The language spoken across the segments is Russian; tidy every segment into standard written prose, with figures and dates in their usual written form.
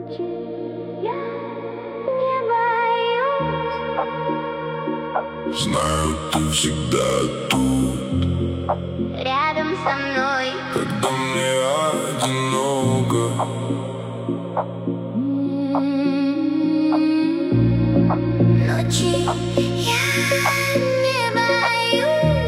Знаю, ты всегда тут, рядом со мной, когда мне одиноко. Ночи я не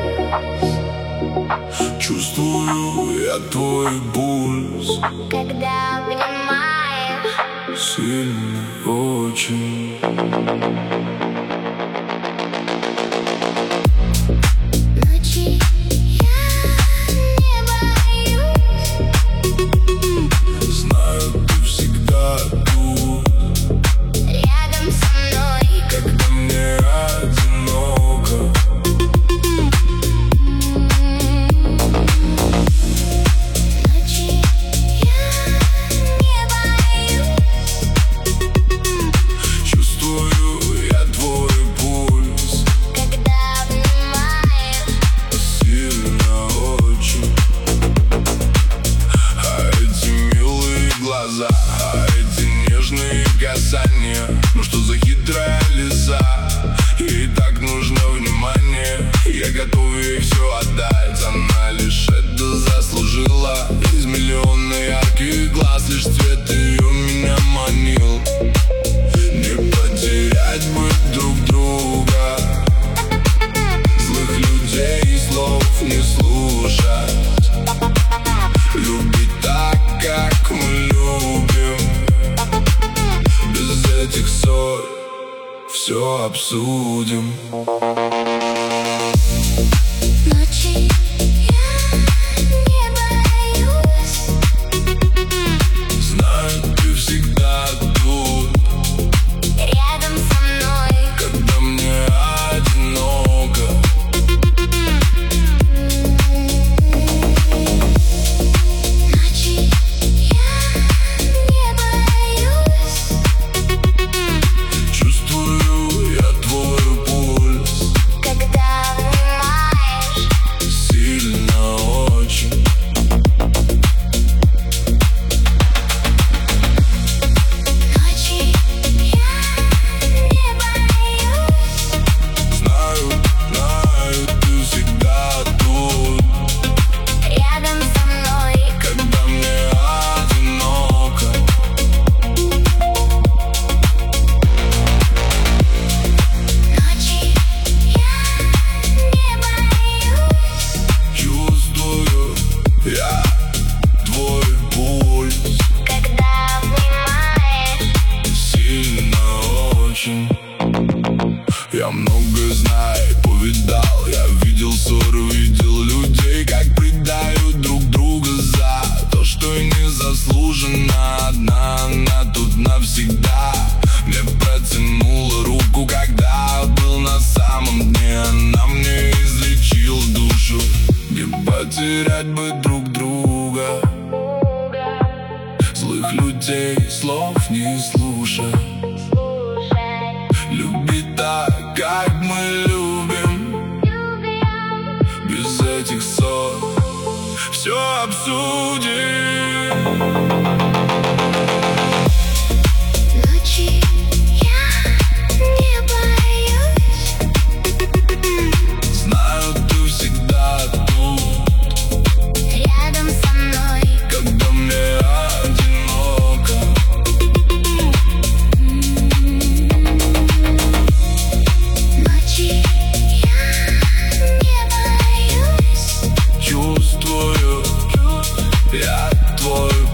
боюсь, Чувствую я твой пульс, когда обнимаешь. сильно очень. Ночи я не боюсь, Знаю, ты всегда тут, рядом со мной, когда мне одиноко. ночи я не боюсь, Чувствую я твой пульс, когда обнимаешь. сильно очень. А эти милые глаза, а эти нежные касания, ну что за хитрая лиса? Ей так нужно внимание, я готов ей все отдать. Она лишь это заслужила. Из миллиона ярких глаз лишь цвет ее меня манил. Не потерять бы друг друга, злых людей слов не слушать, любить так, как мы любим, без этих ссор все обсудим. Ночи я не боюсь, Знаю, ты всегда тут, рядом со мной, когда мне одиноко. ночи я не боюсь, Чувствую я твой пульс, когда обнимаешь. сильно очень. Ночи я не боюсь, Знаю, ты всегда тут, рядом со мной, когда мне одиноко. ночи я не боюсь, Чувствую я твой пульс, когда обнимаешь. сильно очень. Я много знаю, повидал, я видел ссоры, видел людей, как предают друг друга за то, что незаслуженно. Одна она тут навсегда мне протянула руку, когда был на самом дне. Она мне излечила душу. Не потерять бы друг друга, злых людей слов не слушай, любить так, как мы любим, без этих ссор все обсудим. Ночи я не боюсь, Знаю, ты всегда тут, рядом со мной, когда мне одиноко. ночи я не боюсь, Чувствую я твой